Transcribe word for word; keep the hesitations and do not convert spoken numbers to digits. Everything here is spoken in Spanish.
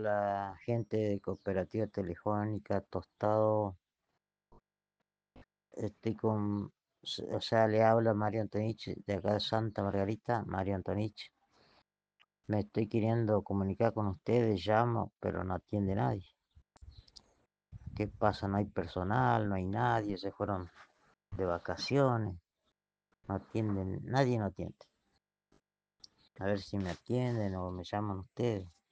Hola, gente de Cooperativa Telefónica, Tostado. Estoy con, o sea, le habla Mario Antonich de acá de Santa Margarita, Mario Antonich. Me estoy queriendo comunicar con ustedes, llamo, pero no atiende nadie. ¿Qué pasa? No hay personal, no hay nadie, se fueron de vacaciones, no atienden, nadie no atiende. A ver si me atienden o me llaman ustedes.